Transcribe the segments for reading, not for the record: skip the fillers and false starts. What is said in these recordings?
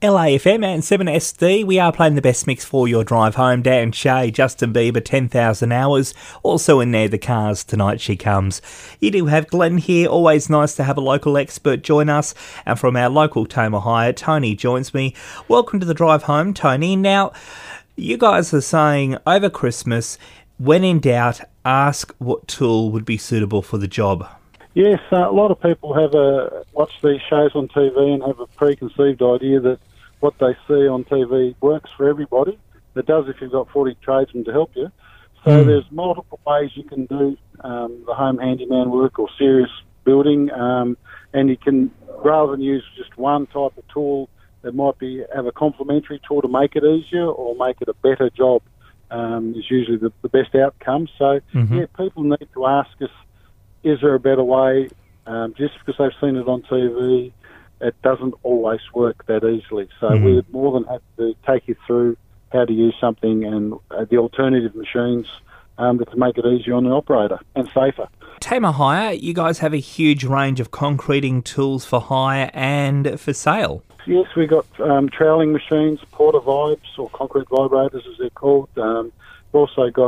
LAFM and 7SD, we are playing the best mix for your drive home. Dan Shay, Justin Bieber, 10,000 Hours. Also in there, the Cars, Tonight She Comes. You do have Glenn here. Always nice to have a local expert join us. And from our local Tamar Hire, Tony joins me. Welcome to the drive home, Tony. Now, you guys are saying over Christmas, when in doubt, ask what tool would be suitable for the job. Yes, a lot of people watch these shows on TV and have a preconceived idea that what they see on TV works for everybody. It does if you've got 40 tradesmen to help you. So there's multiple ways you can do the home handyman work or serious building, and you can, rather than use just one type of tool, it might have a complementary tool to make it easier or make it a better job. Is usually the best outcome. So, people need to ask us, is there a better way? Just because they've seen it on TV, it doesn't always work that easily. So we're more than happy to take you through how to use something and the alternative machines that can make it easier on the operator and safer. Tamar Hire, you guys have a huge range of concreting tools for hire and for sale. Yes, we've got troweling machines, porta vibes or concrete vibrators as they're called. We've also got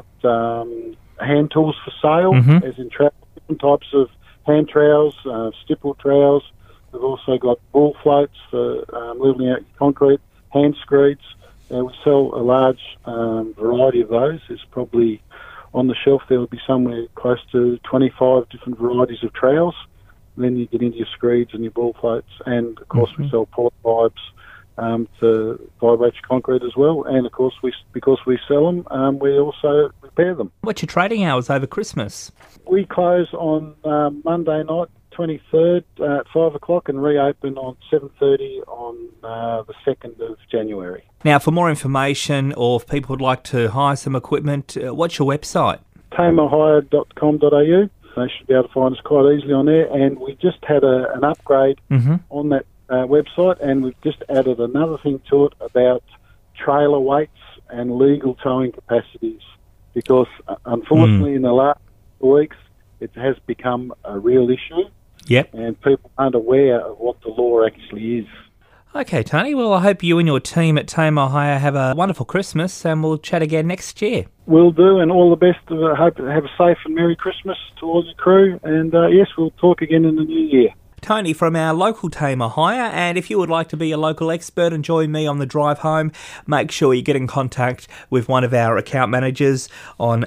hand tools for sale, as in different types of hand trowels, stipple trowels. We've also got ball floats for levelling out your concrete, hand screeds. We sell a large variety of those. There's probably on the shelf there will be somewhere close to 25 different varieties of trowels. Then you get into your screeds and your ball floats, and of course we sell port vibes to vibrate your concrete as well. And of course, because we sell them, we also repair them. What's your trading hours over Christmas? We close on Monday night, 23rd at 5 o'clock, and reopen on 7:30 on the 2nd of January. Now, for more information, or if people would like to hire some equipment, what's your website? tamarhire.com.au. They should be able to find us quite easily on there. And we just had an upgrade on that website, and we've just added another thing to it about trailer weights and legal towing capacities, because unfortunately in the last weeks it has become a real issue. Yep. And people aren't aware of what the law actually is. Okay, Tony. Well, I hope you and your team at Tamar Hire have a wonderful Christmas, and we'll chat again next year. Will do, and all the best. I hope to have a safe and Merry Christmas to all your crew, and yes, we'll talk again in the new year. Tony from our local Tamar Hire, and if you would like to be a local expert and join me on the drive home, make sure you get in contact with one of our account managers on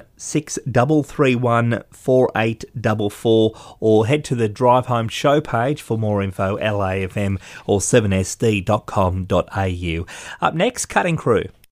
6331 4844, or head to the Drive Home show page for more info, LAFM or 7sd.com.au. Up next, Cutting Crew.